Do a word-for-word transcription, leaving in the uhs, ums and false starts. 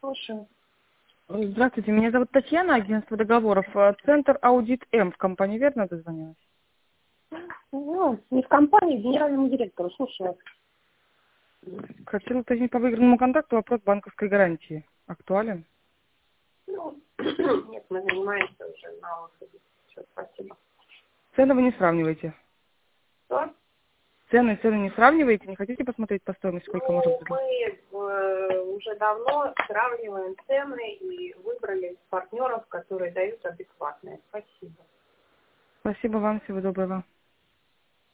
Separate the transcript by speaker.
Speaker 1: Слушаю.
Speaker 2: Здравствуйте, меня зовут Татьяна, агентство договоров. Центр Аудит М в компании, верно дозвонилась?
Speaker 1: Ну, не в компании, генеральному директору. Слушаю вас.
Speaker 2: Хотела уточнить по выигранному контакту вопрос банковской гарантии. Актуален?
Speaker 1: Ну, нет, мы занимаемся уже на выходе. Все, спасибо.
Speaker 2: Цены вы не сравниваете?
Speaker 1: Что?
Speaker 2: Цены, цены не сравниваете? Не хотите посмотреть по стоимости, сколько может
Speaker 1: Ну,
Speaker 2: быть?
Speaker 1: мы э, уже давно сравниваем цены и выбрали партнеров, которые дают адекватные. Спасибо.
Speaker 2: Спасибо вам, всего доброго.